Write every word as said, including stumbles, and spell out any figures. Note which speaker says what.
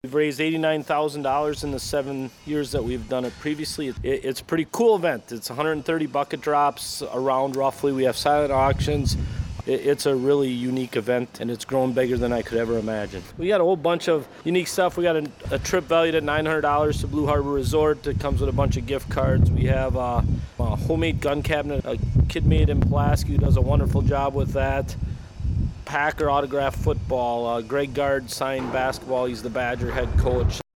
Speaker 1: We've raised eighty-nine thousand dollars in the seven years that we've done it previously. It, it's a pretty cool event. It's one hundred thirty bucket drops around roughly. We have silent auctions. It, it's a really unique event, and it's grown bigger than I could ever imagine. We got a whole bunch of unique stuff. We got a, a trip valued at nine hundred dollars to Blue Harbor Resort that comes with a bunch of gift cards. We have a, a homemade gun cabinet, a kid made in Pulaski who does a wonderful job with that. Packer autographed football, uh, Greg Gard signed basketball. He's the Badger head coach.